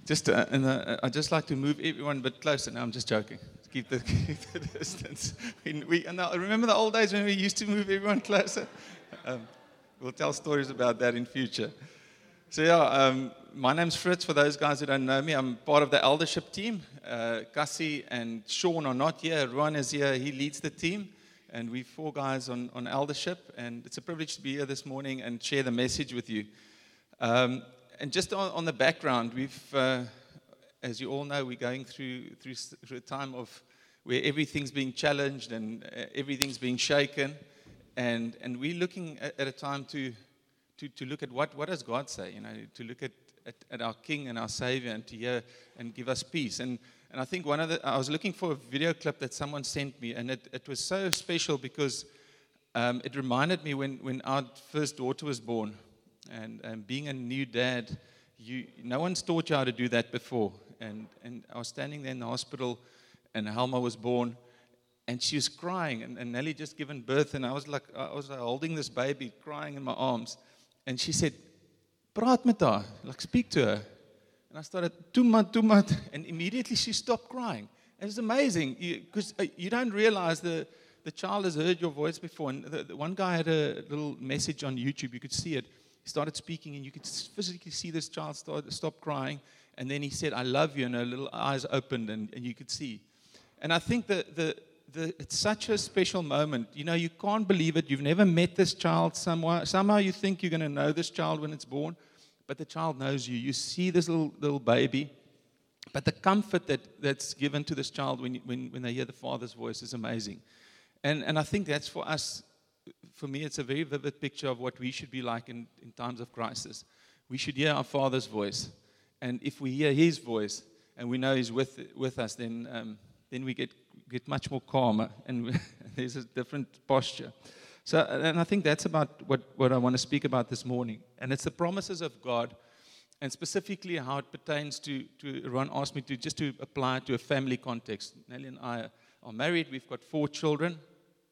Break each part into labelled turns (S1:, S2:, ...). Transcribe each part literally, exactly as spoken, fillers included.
S1: Just, uh, and uh, I'd just like to move everyone a bit closer. No, I'm just joking. Keep the, keep the distance. We, we, and I remember the old days when we used to move everyone closer. Um, we'll tell stories about that in future. So yeah, um, my name's Fritz. For those guys who don't know me, I'm part of the eldership team. Uh, Cassie and Sean are not here. Ruan is here. He leads the team. And we're four guys on, on eldership. And it's a privilege to be here this morning and share the message with you. Um, and just on, on the background, we've, uh, as you all know, we're going through, through, through a time of where everything's being challenged and uh, everything's being shaken. And, and we're looking at, at a time to... To, to look at what, what does God say, you know, to look at, at, at our King and our Savior and to hear and give us peace. And and I think one of the, I was looking for a video clip that someone sent me, and it, it was so special because um, it reminded me when, when our first daughter was born. And, and being a new dad, you no one's taught you how to do that before. And, and I was standing there in the hospital, and Helma was born. And she was crying, and, and Nelly just given birth, and I was like, I was like holding this baby, crying in my arms. And she said, praat met haar, like speak to her. And I started, toemat, toemat, and immediately she stopped crying. It was amazing, because you, you don't realize the, the child has heard your voice before. And the, the one guy had a little message on YouTube, you could see it. He started speaking, and you could physically see this child start, stop crying. And then he said, I love you, and her little eyes opened, and, and you could see. And I think that the The, it's such a special moment. You know, you can't believe it. You've never met this child somewhere. Somehow you think you're going to know this child when it's born, but the child knows you. You see this little little baby, but the comfort that, that's given to this child when, when, when they hear the Father's voice is amazing. And, and I think that's for us, for me, it's a very vivid picture of what we should be like in, in times of crisis. We should hear our Father's voice. And if we hear His voice and we know He's with, with us, then, um, then we get get much more calmer, and there's a different posture. So, and I think that's about what, what I want to speak about this morning. And it's the promises of God, and specifically how it pertains to, to Ron asked me to just to apply it to a family context. Nelly and I are married. We've got four children.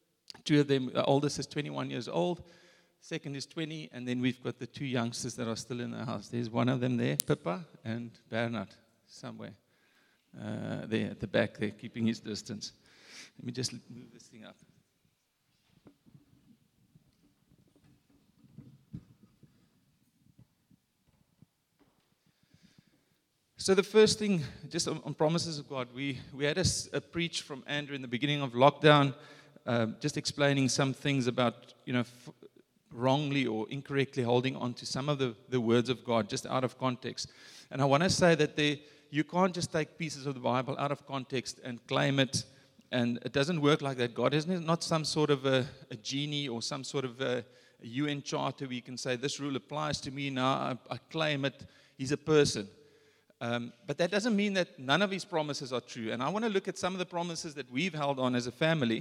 S1: Two of them, the oldest is twenty-one years old. Second is twenty, and then we've got the two youngsters that are still in the house. There's one of them there, Pippa, and Bernard, somewhere. Uh, there at the back there, keeping his distance. Let me just move this thing up. So the first thing, just on, on promises of God, we, we had a, a preach from Andrew in the beginning of lockdown, uh, just explaining some things about, you know, f- wrongly or incorrectly holding on to some of the, the words of God, just out of context. And I want to say that they You can't just take pieces of the Bible out of context and claim it, and it doesn't work like that. God is not some sort of a, a genie or some sort of a, a U N charter where you can say, this rule applies to me now, I, I claim it. He's a person. Um, but that doesn't mean that none of His promises are true. And I want to look at some of the promises that we've held on as a family,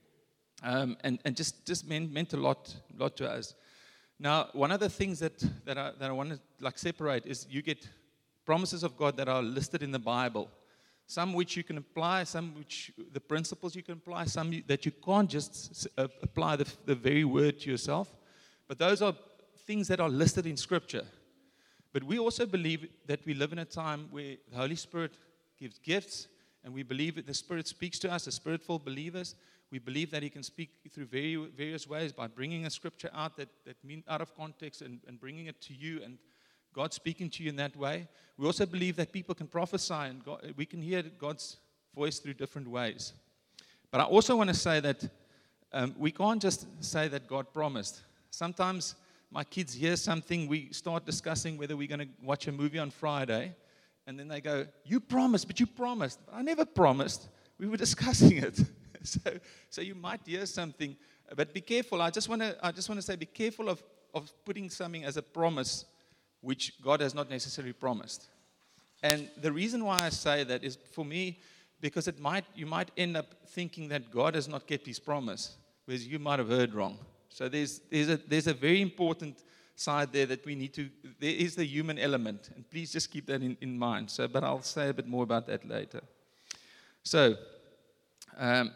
S1: um, and, and just, just meant, meant a lot, lot to us. Now, one of the things that, that, I, that I want to like separate is you get promises of God that are listed in the Bible, some which you can apply, some which the principles you can apply, some you, that you can't just uh, apply the, the very word to yourself. But those are things that are listed in Scripture. But we also believe that we live in a time where the Holy Spirit gives gifts, and we believe that the Spirit speaks to us as Spirit-filled believers. We believe that He can speak through very, various ways by bringing a Scripture out that, that mean out of context and, and bringing it to you, and God speaking to you in that way. We also believe that people can prophesy, and God, we can hear God's voice through different ways. But I also want to say that um, we can't just say that God promised. Sometimes my kids hear something, we start discussing whether we're going to watch a movie on Friday, and then they go, you promised, but you promised. I never promised. We were discussing it. so, so you might hear something, but be careful. I just want to, I just want to say, be careful of, of putting something as a promise which God has not necessarily promised. And the reason why I say that is, for me, because it might you might end up thinking that God has not kept His promise, whereas you might have heard wrong. So there's there's a there's a very important side there that we need to, there is the human element, and please just keep that in, in mind. So, but I'll say a bit more about that later. So, um,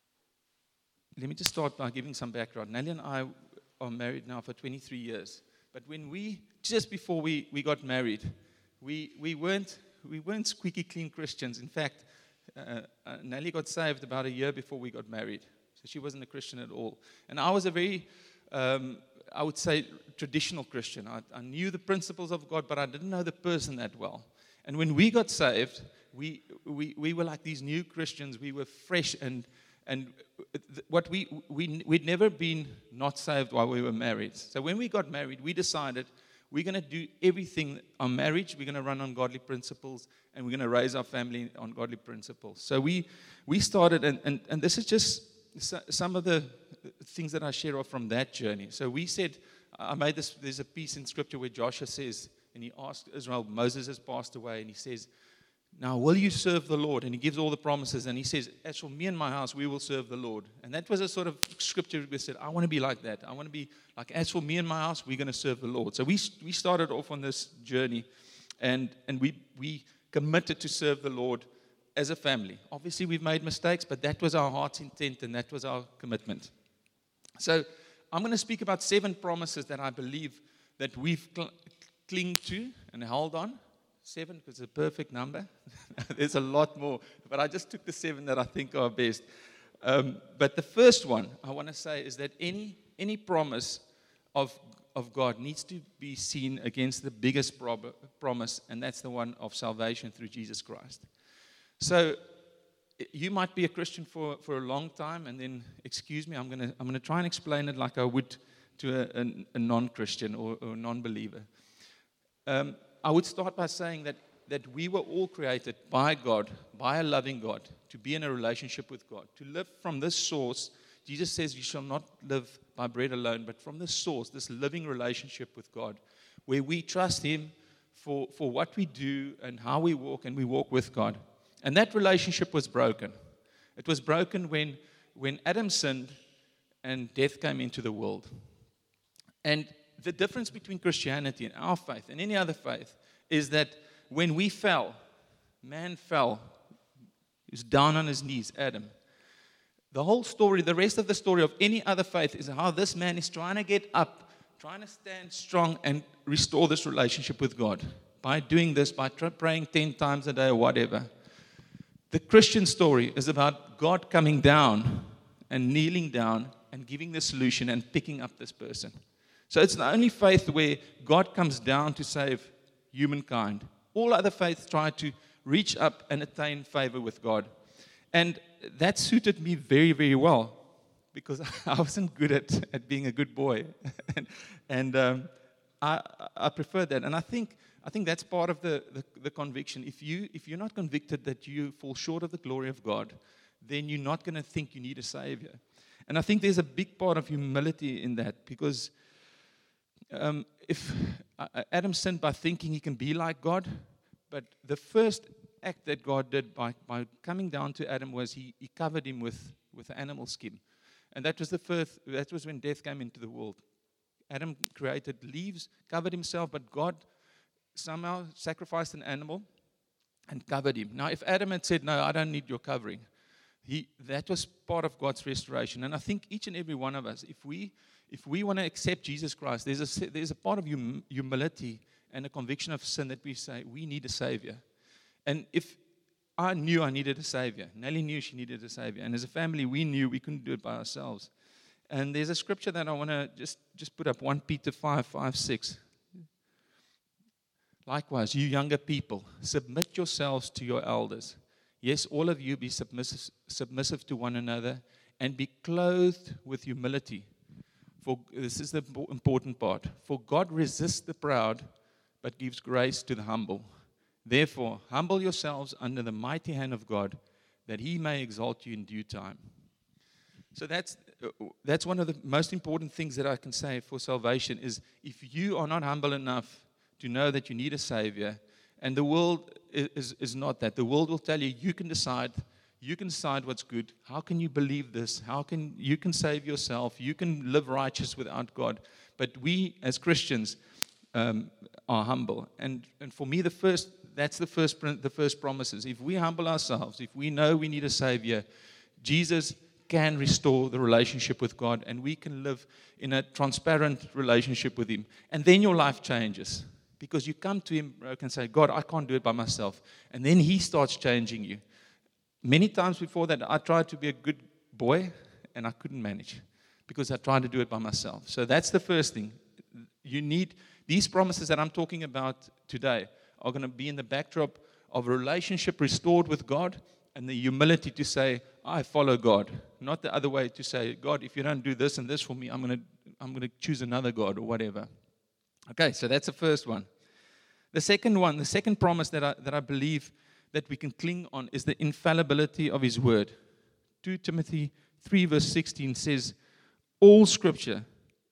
S1: let me just start by giving some background. Nelly and I are married now for twenty-three years. But when we, just before we, we got married, we, we, weren't, we weren't squeaky clean Christians. In fact, uh, uh, Nellie got saved about a year before we got married. So she wasn't a Christian at all. And I was a very, um, I would say, traditional Christian. I, I knew the principles of God, but I didn't know the person that well. And when we got saved, we, we, we were like these new Christians. We were fresh, and and what we, we, we'd never been not saved while we were married. So when we got married, we decided we're going to do everything on marriage. We're going to run on godly principles, and we're going to raise our family on godly principles. So we we started, and, and, and this is just some of the things that I share off from that journey. So we said, I made this, there's a piece in Scripture where Joshua says, and he asked Israel, Moses has passed away, and he says, now, will you serve the Lord? And he gives all the promises, and he says, as for me and my house, we will serve the Lord. And that was a sort of scripture we said, I want to be like that. I want to be like, as for me and my house, we're going to serve the Lord. So we we started off on this journey, and, and we, we committed to serve the Lord as a family. Obviously, we've made mistakes, but that was our heart's intent, and that was our commitment. So I'm going to speak about seven promises that I believe that we've cl- clinged to and held on. Seven, because it's a perfect number. There's a lot more, but I just took the seven that I think are best. Um, but the first one I want to say is that any any promise of of God needs to be seen against the biggest prob- promise, and that's the one of salvation through Jesus Christ. So you might be a Christian for, for a long time, and then, excuse me, I'm gonna I'm gonna try and explain it like I would to a, a, a non-Christian or, or a non-believer. Um, I would start by saying that, that we were all created by God, by a loving God, to be in a relationship with God, to live from this source. Jesus says you shall not live by bread alone, but from this source, this living relationship with God, where we trust Him for, for what we do and how we walk, and we walk with God. And that relationship was broken. It was broken when, when Adam sinned and death came into the world. And the difference between Christianity and our faith and any other faith is that when we fell, man fell, he was down on his knees, Adam. The whole story, the rest of the story of any other faith is how this man is trying to get up, trying to stand strong and restore this relationship with God. By doing this, by tr- praying ten times a day or whatever. The Christian story is about God coming down and kneeling down and giving the solution and picking up this person. So it's the only faith where God comes down to save humankind. All other faiths try to reach up and attain favor with God. And that suited me very, very well, because I wasn't good at, at being a good boy. and and um, I, I prefer that. And I think I think that's part of the, the, the conviction. If, you, if you're not convicted that you fall short of the glory of God, then you're not going to think you need a Savior. And I think there's a big part of humility in that, because Um, if uh, Adam sinned by thinking he can be like God, but the first act that God did by, by coming down to Adam was he, he covered him with, with an animal skin. And that was the first, that was when death came into the world. Adam created leaves, covered himself, but God somehow sacrificed an animal and covered him. Now, if Adam had said, no, I don't need your covering, he, that was part of God's restoration. And I think each and every one of us, if we If we want to accept Jesus Christ, there's a, there's a part of hum, humility and a conviction of sin that we say, we need a Savior. And if I knew I needed a Savior, Nellie knew she needed a Savior, and as a family, we knew we couldn't do it by ourselves. And there's a scripture that I want to just, just put up, First Peter five, five, six. Likewise, you younger people, submit yourselves to your elders. Yes, all of you be submissive, submissive to one another, and be clothed with humility. For this is the important part. For God resists the proud, but gives grace to the humble. Therefore, humble yourselves under the mighty hand of God, that He may exalt you in due time. So that's that's one of the most important things that I can say for salvation is, if you are not humble enough to know that you need a Savior, and the world is, is not that. The world will tell you, you can decide. You can decide what's good. How can you believe this? How can you can save yourself? You can live righteous without God. But we, as Christians, um, are humble. And and for me, the first that's the first the first promises. If we humble ourselves, if we know we need a Savior, Jesus can restore the relationship with God, and we can live in a transparent relationship with Him. And then your life changes, because you come to Him and say, God, I can't do it by myself. And then He starts changing you. Many times before that, I tried to be a good boy, and I couldn't manage, because I tried to do it by myself. So that's the first thing. You need, these promises that I'm talking about today are going to be in the backdrop of a relationship restored with God, and the humility to say, I follow God. Not the other way to say, God, if you don't do this and this for me, I'm going to I'm going to choose another God or whatever. Okay, so that's the first one. The second one, the second promise that I, that I believe that we can cling on is the infallibility of His Word. Second Timothy three verse sixteen says, all Scripture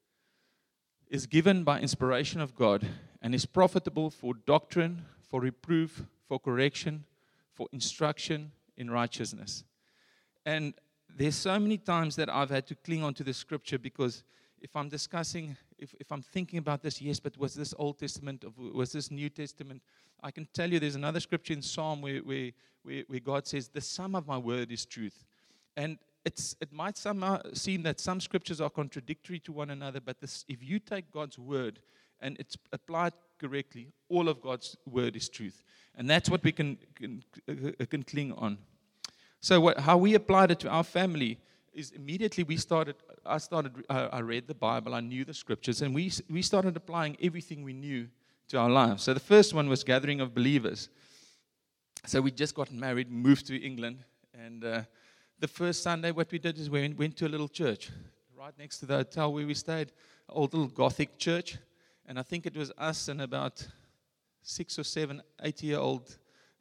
S1: is given by inspiration of God and is profitable for doctrine, for reproof, for correction, for instruction in righteousness. And there's so many times that I've had to cling on to the Scripture, because if I'm discussing, if, if I'm thinking about this, yes, but was this Old Testament, or was this New Testament? I can tell you there's another scripture in Psalm where, where, where, where God says, the sum of my word is truth. And it's, it might somehow seem that some scriptures are contradictory to one another, but this, if you take God's word and it's applied correctly, all of God's word is truth. And that's what we can, can, uh, can cling on. So what, how we applied it to our family is immediately we started, I started, uh, I read the Bible, I knew the scriptures, and we we started applying everything we knew to our lives. So the first one was gathering of believers. So we just got married, moved to England, and uh, the first Sunday what we did is we went to a little church right next to the hotel where we stayed, an old little Gothic church, and I think it was us and about six or seven, eight-year-old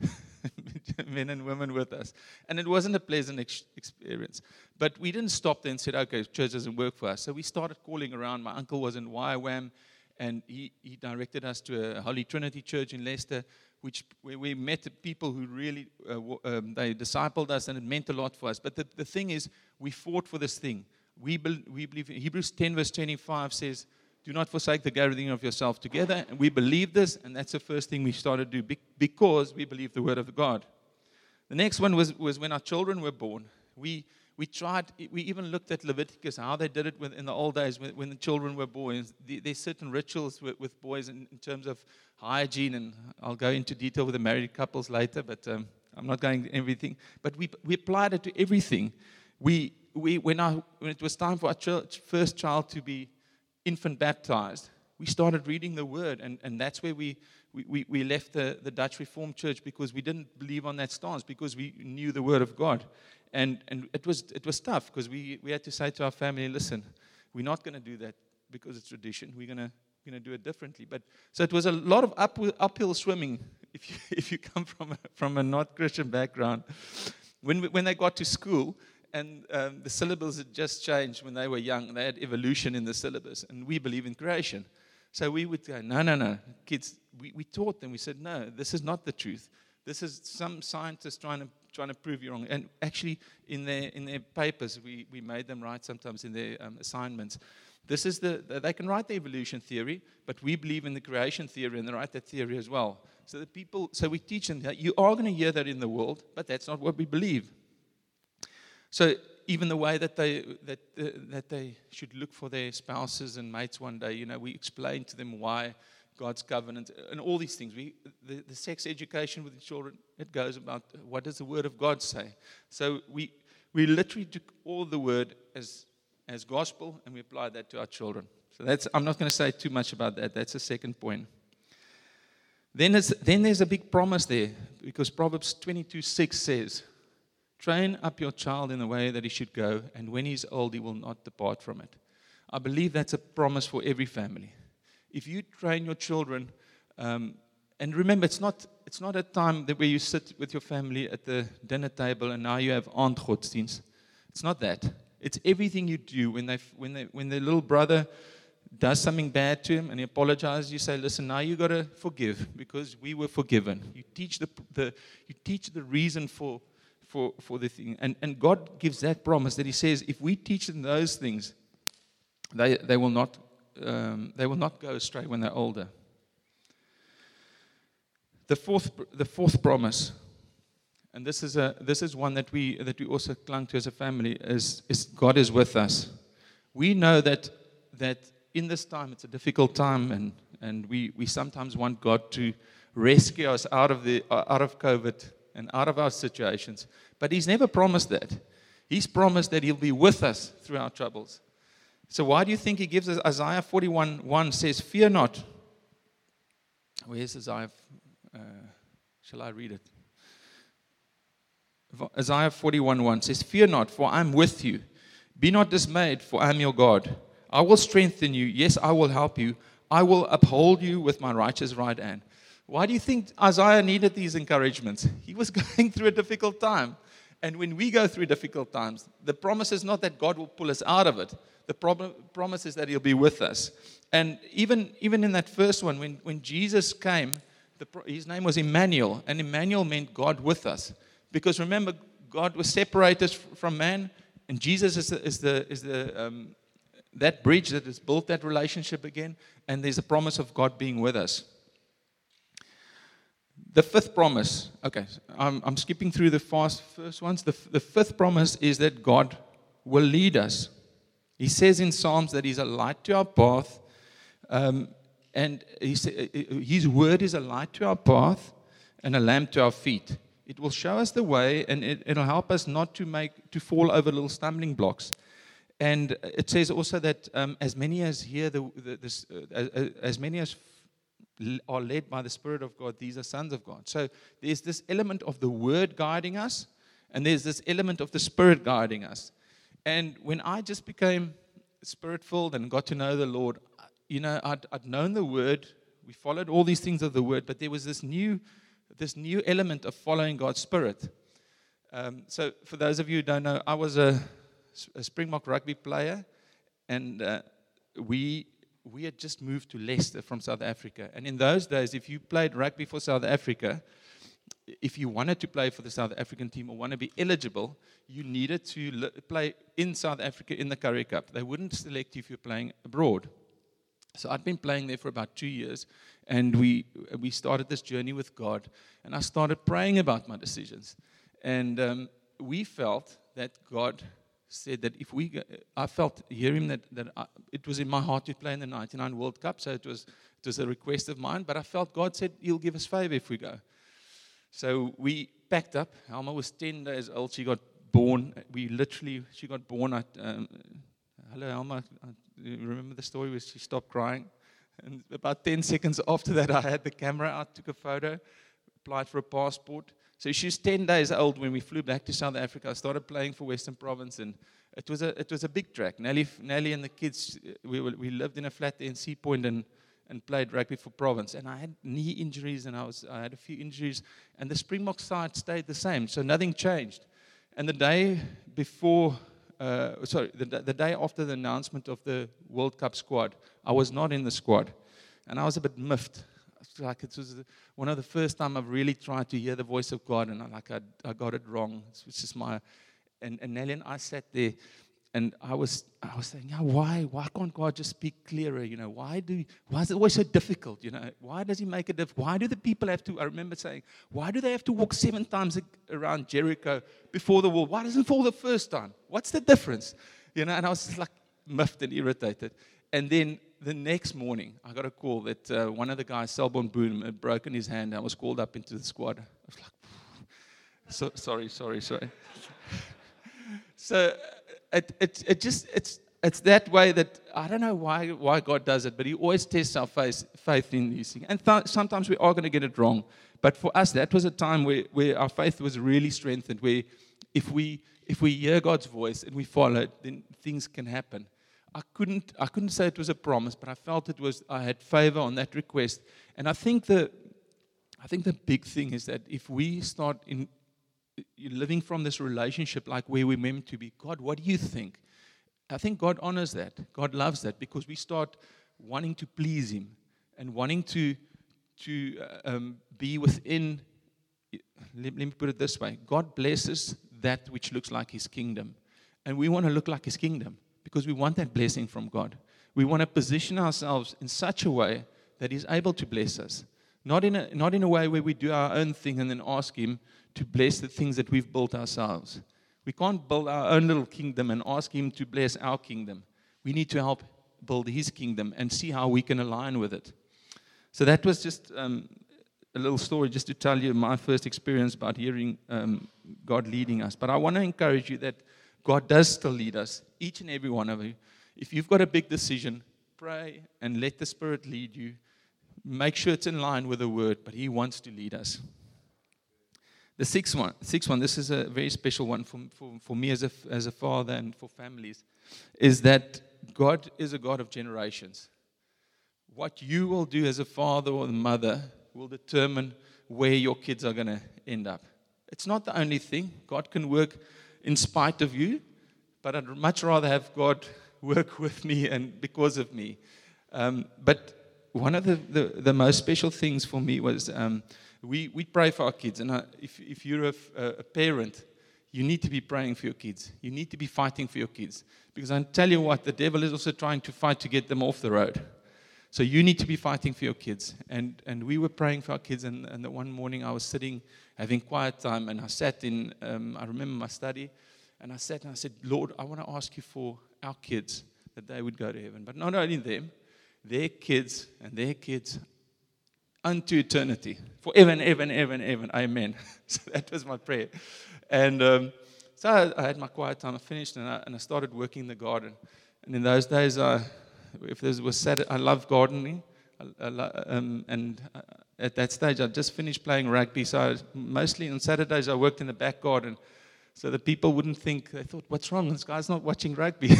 S1: men and women with us. And it wasn't a pleasant ex- experience. But we didn't stop there and said, okay, church doesn't work for us. So we started calling around. My uncle was in Y WAM, and he, he directed us to a Holy Trinity Church in Leicester, which where we met people who really, uh, um, they discipled us, and it meant a lot for us. But the, the thing is, we fought for this thing. We, be, we believe, Hebrews ten verse twenty-five says, do not forsake the gathering of yourself together. And we believe this, and that's the first thing we started to do, because we believe the word of God. The next one was, was when our children were born. We we tried, we even looked at Leviticus, how they did it with, in the old days when, when the children were born. The, there's certain rituals with, with boys in, in terms of hygiene, and I'll go into detail with the married couples later, but um, I'm not going to everything. But we we applied it to everything. We we when, our, when it was time for our ch- first child to be infant baptized, we started reading the word, and, and that's where we, we, we left the, the Dutch Reformed Church, because we didn't believe on that stance, because we knew the word of God. And and it was it was tough, because we, we had to say to our family, listen, we're not going to do that because it's tradition. We're going to going to do it differently. But so it was a lot of up, uphill swimming if you, if you come from a, from a not Christian background. When we, when they got to school, and um, the syllabus had just changed when they were young. They had evolution in the syllabus, and we believe in creation. So we would go, no, no, no. Kids, we, we taught them. We said, no, this is not the truth. This is some scientist trying to trying to prove you wrong. And actually, in their in their papers, we, we made them write sometimes in their um, assignments. This is the, they can write the evolution theory, but we believe in the creation theory, and they write that theory as well. So the people, so we teach them that you are going to hear that in the world, but that's not what we believe. So even the way that they that uh, that they should look for their spouses and mates one day, you know, we explain to them why God's covenant and all these things. We the, the sex education with the children, it goes about what does the Word of God say. So we we literally took all the Word as as gospel, and we applied that to our children. So that's I'm not going to say too much about that. That's the second point. Then there's then there's a big promise there, because Proverbs twenty-two six says, train up your child in the way that he should go, and when he's old, he will not depart from it. I believe that's a promise for every family. If you train your children, um, and remember, it's not it's not a time that where you sit with your family at the dinner table and now you have aandgodsdienst. It's not that. It's everything you do when they when they when their little brother does something bad to him and he apologizes. You say, listen, now you got to forgive because we were forgiven. You teach the the you teach the reason for. For, for the thing. And, and God gives that promise that He says, if we teach them those things, they they will not um, they will not go astray when they're older. The fourth the fourth promise and this is a this is one that we that we also clung to as a family, is, is God is with us. We know that that in this time it's a difficult time, and, and we, we sometimes want God to rescue us out of the out of COVID and out of our situations. But He's never promised that. He's promised that He'll be with us through our troubles. So why do you think He gives us? Isaiah forty-one one says, "Fear not." Where's Isaiah? Uh, shall I read it? Isaiah forty-one one says, "Fear not, for I am with you. Be not dismayed, for I am your God. I will strengthen you. Yes, I will help you. I will uphold you with my righteous right hand." Why do you think Isaiah needed these encouragements? He was going through a difficult time. And when we go through difficult times, the promise is not that God will pull us out of it. The problem, promise is that He'll be with us. And even, even in that first one, when, when Jesus came, the, His name was Emmanuel. And Emmanuel meant God with us. Because remember, God was separated from man. And Jesus is the, is the, is the um, that bridge that has built that relationship again. And there's a promise of God being with us. The fifth promise, okay, I'm, I'm skipping through the fast first ones. The, the fifth promise is that God will lead us. He says in Psalms that He's a light to our path, um, and he say, His word is a light to our path and a lamp to our feet. It will show us the way, and it, it'll help us not to make to fall over little stumbling blocks. And it says also that um, as many as hear the, the this, uh, as, as many as are led by the Spirit of God, these are sons of God. So there's this element of the Word guiding us, and there's this element of the Spirit guiding us. And when I just became Spirit-filled and got to know the Lord, you know, I'd, I'd known the Word. We followed all these things of the Word, but there was this new, this new element of following God's Spirit. Um, so for those of you who don't know, I was a, a Springbok rugby player, and uh, we... we had just moved to Leicester from South Africa. And in those days, if you played rugby for South Africa, if you wanted to play for the South African team or want to be eligible, you needed to l- play in South Africa in the Currie Cup. They wouldn't select you if you're playing abroad. So I'd been playing there for about two years, and we we started this journey with God, and I started praying about my decisions. And um, we felt that God said that if we, I felt, hear him that, that I, it was in my heart to play in the ninety-nine World Cup, so it was it was a request of mine, but I felt God said He'll give us favor if we go. So we packed up. Alma was ten days old. She got born. We literally, she got born at, um, hello Alma, you remember the story where she stopped crying? And about ten seconds after that, I had the camera out, took a photo, applied for a passport. So she was ten days old when we flew back to South Africa. I started playing for Western Province, and it was a it was a big track. Nelly, Nelly and the kids, we were, we lived in a flat in Sea Point and, and played rugby for Province. And I had knee injuries, and I was I had a few injuries, and the Springbok side stayed the same, so nothing changed. And the day before, uh, sorry, the, the day after the announcement of the World Cup squad, I was not in the squad, and I was a bit miffed. Like it was one of the first time I've really tried to hear the voice of God, and I like I, I got it wrong. It's just my and, and Nelly and I sat there, and I was I was saying, yeah, why why can't God just speak clearer? You know, why do why is it always so difficult? You know, why does He make it difficult? Why do the people have to? I remember saying, why do they have to walk seven times around Jericho before the wall? Why doesn't it fall the first time? What's the difference? You know, and I was just like miffed and irritated, and then. The next morning, I got a call that uh, one of the guys, Selborne Boom, had broken his hand. I was called up into the squad. I was like, so, sorry, sorry, sorry. so it, it, it just it's it's that way that I don't know why why God does it, but He always tests our faith, faith in these things. And th- sometimes we are going to get it wrong. But for us, that was a time where, where our faith was really strengthened. Where if we if we hear God's voice and we follow it, then things can happen. I couldn't I couldn't say it was a promise, but I felt it was I had favor on that request. And I think the I think the big thing is that if we start in living from this relationship like where we're meant to be, God, what do you think? I think God honors that. God loves that because we start wanting to please Him and wanting to to um, be within. Let, let me put it this way: God blesses that which looks like His kingdom, and we want to look like His kingdom. Because we want that blessing from God. We want to position ourselves in such a way that He's able to bless us. Not in a, not in a way where we do our own thing and then ask Him to bless the things that we've built ourselves. We can't build our own little kingdom and ask Him to bless our kingdom. We need to help build His kingdom and see how we can align with it. So that was just um, a little story just to tell you my first experience about hearing um, God leading us. But I want to encourage you that God does still lead us, each and every one of you. If you've got a big decision, pray and let the Spirit lead you. Make sure it's in line with the Word, but He wants to lead us. The sixth one, sixth one, this is a very special one for, for, for me as a, as a father and for families, is that God is a God of generations. What you will do as a father or a mother will determine where your kids are going to end up. It's not the only thing. God can work in spite of you, but I'd much rather have God work with me and because of me. Um, but one of the, the, the most special things for me was um, we, we pray for our kids. And I, if, if you're a, a parent, you need to be praying for your kids. You need to be fighting for your kids. Because I tell you what, the devil is also trying to fight to get them off the road. So you need to be fighting for your kids. And and we were praying for our kids. And, and the one morning I was sitting, having quiet time. And I sat in, um, I remember my study. And I sat and I said, Lord, I want to ask you for our kids, that they would go to heaven. But not only them, their kids and their kids unto eternity. Forever and ever and ever and ever. Amen. So that was my prayer. And um, so I, I had my quiet time. I finished and I, and I started working in the garden. And in those days, I, if there was Saturday, I love gardening. I, I, um, and at that stage, I just finished playing rugby. So I, mostly on Saturdays, I worked in the back garden. So the people wouldn't think, they thought, what's wrong? This guy's not watching rugby.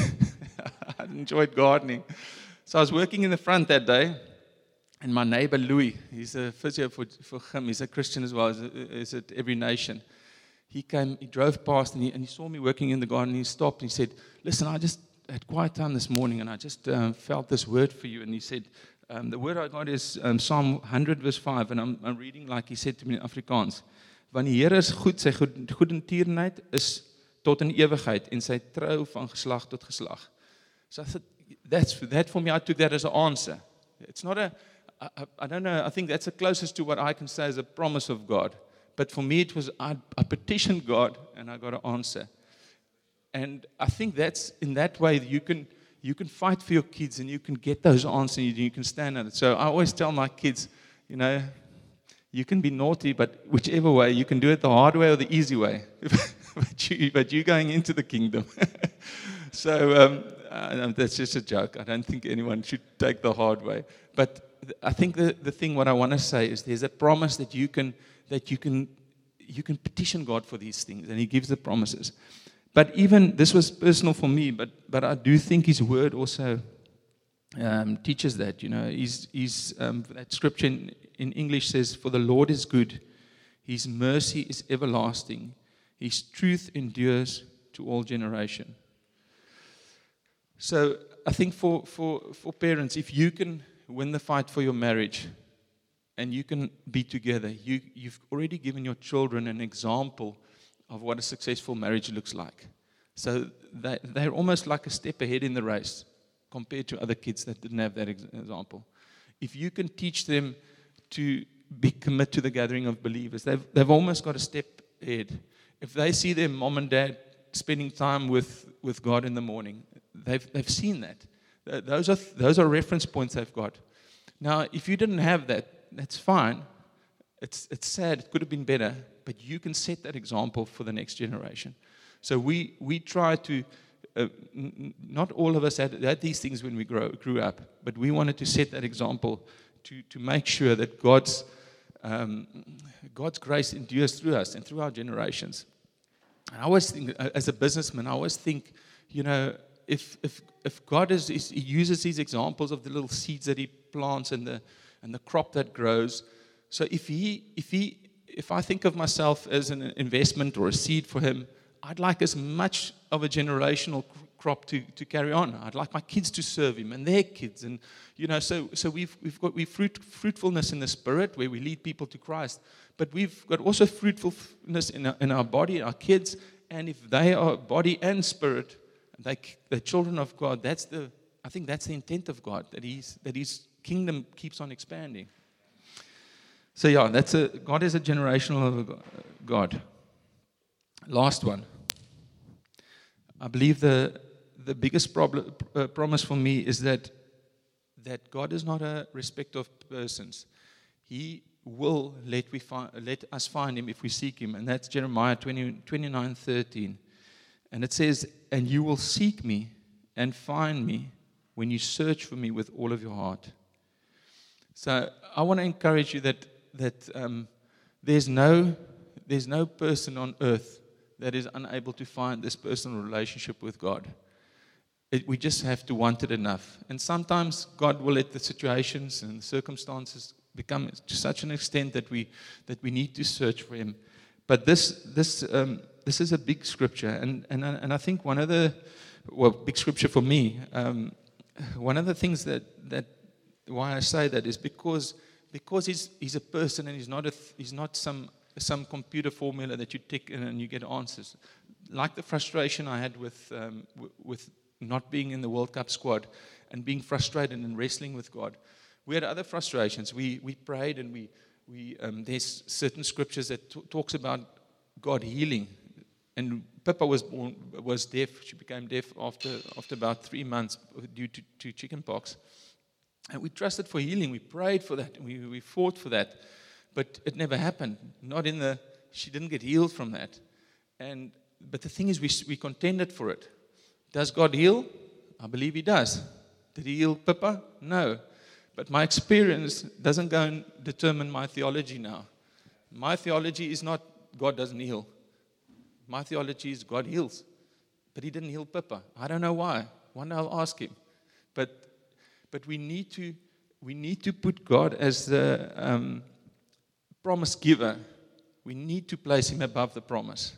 S1: I enjoyed gardening. So I was working in the front that day. And my neighbor, Louis, he's a physio for, for him. He's a Christian as well. He's at Every Nation. He came, he drove past, and he, and he saw me working in the garden. And he stopped, and he said, listen, I just had quiet time this morning, and I just um, felt this word for you. And he said, um, the word I got is um, Psalm one hundred, verse five. And I'm, I'm reading like he said to me in Afrikaans. Want die Here is goed, sy goed, goedertierenheid is tot in ewigheid, en sy trou van geslag tot geslag. So I said, that's, that for me, I took that as an answer. It's not a, I, I don't know, I think that's the closest to what I can say as a promise of God. But for me, it was, I, I petitioned God, and I got an answer. And I think that's, in that way, you can you can fight for your kids, and you can get those answers, and you can stand on it. So I always tell my kids, you know, you can be naughty, but whichever way, you can do it the hard way or the easy way. but, you, but you're going into the kingdom. so um, uh, that's just a joke. I don't think anyone should take the hard way. But I think the, the thing, what I want to say is there's a promise that you can that you can you can petition God for these things, and He gives the promises. But even, this was personal for me, but but I do think His Word also um, teaches that. You know, He's, he's, um, that scripture in, in English says, for the Lord is good, His mercy is everlasting, His truth endures to all generation. So I think for, for, for parents, if you can win the fight for your marriage, and you can be together, you, you've already given your children an example of what a successful marriage looks like. So they, they're almost like a step ahead in the race compared to other kids that didn't have that ex- example. If you can teach them to be committed to the gathering of believers, they've, they've almost got a step ahead. If they see their mom and dad spending time with, with God in the morning, they've, they've seen that. Those are, those are reference points they've got. Now, if you didn't have that, that's fine. It's it's sad. It could have been better, but you can set that example for the next generation. So we we try to. Uh, n- not all of us had, had these things when we grow, grew up, but we wanted to set that example to to make sure that God's um, God's grace endures through us and through our generations. And I always think, as a businessman, I always think, you know, if if if God is, is He uses these examples of the little seeds that He plants and the and the crop that grows. So if he, if he, if I think of myself as an investment or a seed for Him, I'd like as much of a generational crop to, to carry on. I'd like my kids to serve Him and their kids, and you know, so so we've we've got we fruit fruitfulness in the spirit where we lead people to Christ, but we've got also fruitfulness in our, in our body, our kids, and if they are body and spirit, they the children of God. That's the I think that's the intent of God, that He's that He's kingdom keeps on expanding. So yeah, that's a God is a generational God. Last one. I believe the the biggest problem, uh, promise for me is that that God is not a respecter of persons. He will let we find, let us find Him if we seek Him, and that's Jeremiah twenty, twenty-nine thirteen. And it says, "And you will seek me and find me when you search for me with all of your heart." So I want to encourage you that that um, there's no there's no person on earth that is unable to find this personal relationship with God. It, we just have to want it enough. And sometimes God will let the situations and the circumstances become to such an extent that we that we need to search for Him. But this this um, this is a big scripture, and and and I think one of the well big scripture for me. Um, one of the things that that why I say that is because because he's he's a person and he's not a he's not some some computer formula that you tick in and you get answers. Like the frustration I had with um, w- with not being in the World Cup squad and being frustrated and wrestling with God. We had other frustrations. We we prayed and we we um, there's certain scriptures that t- talks about God healing. And Pippa was born was deaf. She became deaf after after about three months due to, to chicken pox. And we trusted for healing. We prayed for that. We we fought for that. But it never happened. Not in the, she didn't get healed from that. And but the thing is, we we contended for it. Does God heal? I believe He does. Did He heal Pippa? No. But my experience doesn't go and determine my theology now. My theology is not God doesn't heal. My theology is God heals. But He didn't heal Pippa. I don't know why. One day I'll ask Him. But but we need to we need to put God as the um, promise giver. We need to place Him above the promise.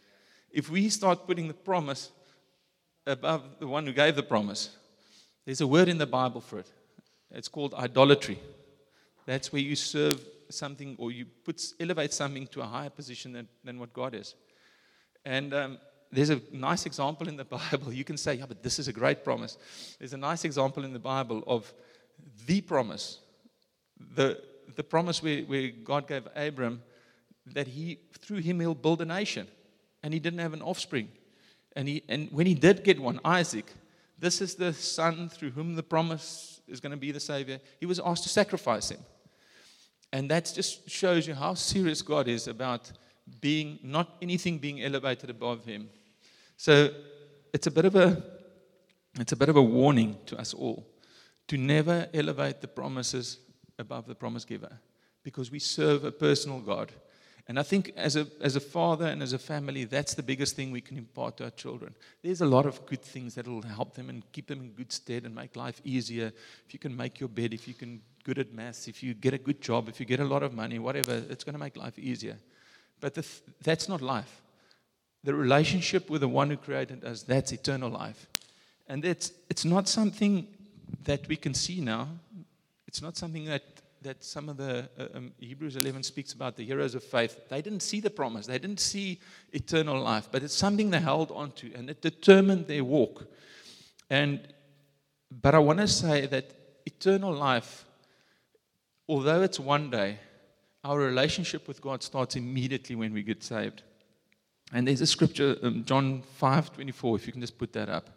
S1: If we start putting the promise above the one who gave the promise, there's a word in the Bible for it. It's called idolatry. That's where you serve something or you put elevate something to a higher position than, than what God is. And um, there's a nice example in the Bible. You can say, yeah, but this is a great promise. There's a nice example in the Bible of the promise. The the promise where, where God gave Abram that he through him he'll build a nation. And he didn't have an offspring. And he and when he did get one, Isaac, this is the son through whom the promise is going to be the Savior. He was asked to sacrifice him. And that just shows you how serious God is about being, not anything being elevated above Him. So it's a bit of a, it's a bit of a warning to us all to never elevate the promises above the promise giver, because we serve a personal God. And I think as a as a father and as a family, that's the biggest thing we can impart to our children. There's a lot of good things that will help them and keep them in good stead and make life easier. If you can make your bed, if you can good at maths, if you get a good job, if you get a lot of money, whatever, it's going to make life easier. But the th- that's not life. The relationship with the one who created us, that's eternal life. And it's it's not something that we can see now. It's not something that that some of the, uh, um, Hebrews eleven speaks about the heroes of faith. They didn't see the promise. They didn't see eternal life. But it's something they held on to, and it determined their walk. And But I want to say that eternal life, although it's one day, our relationship with God starts immediately when we get saved. And there's a scripture, um, John five twenty-four, if you can just put that up.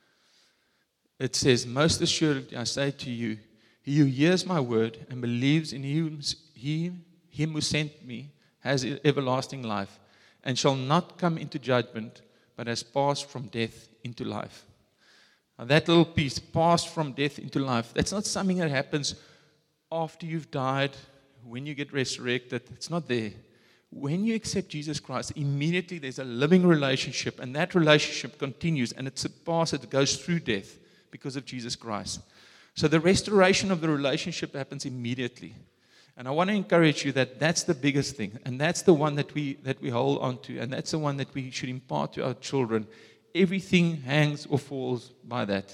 S1: It says, "Most assuredly I say to you, he who hears my word and believes in him, he, him who sent me has everlasting life and shall not come into judgment, but has passed from death into life." Now that little piece, passed from death into life, that's not something that happens after you've died, when you get resurrected. It's not there. When you accept Jesus Christ, immediately there's a living relationship, and that relationship continues, and it surpasses, it goes through death because of Jesus Christ. So the restoration of the relationship happens immediately. And I want to encourage you that that's the biggest thing. And that's the one that we that we hold on to. And that's the one that we should impart to our children. Everything hangs or falls by that.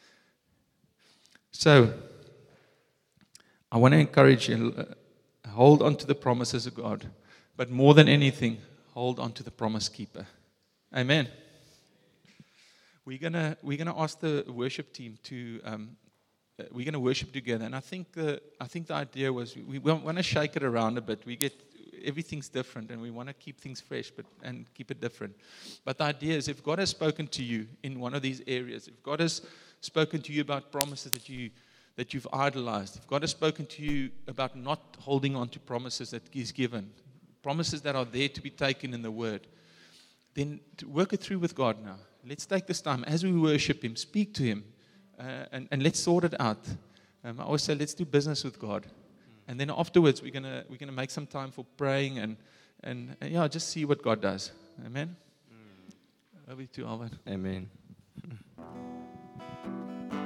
S1: So I want to encourage you, uh, hold on to the promises of God. But more than anything, hold on to the promise keeper. Amen. We're gonna we're gonna ask the worship team to um, uh, we're going to worship together. And I think the I think the idea was we, we want to shake it around a bit. We get everything's different, and we want to keep things fresh, but and keep it different. But the idea is, if God has spoken to you in one of these areas, if God has spoken to you about promises that you that you've idolized, if God has spoken to you about not holding on to promises that He's given, promises that are there to be taken in the Word, then to work it through with God now. Let's take this time as we worship Him, speak to Him, uh, and, and let's sort it out. Um, I always say, let's do business with God. And then afterwards, we're gonna we're gonna make some time for praying and and, and yeah, just see what God does. Amen. Mm. Over to you, Alvin.
S2: Amen.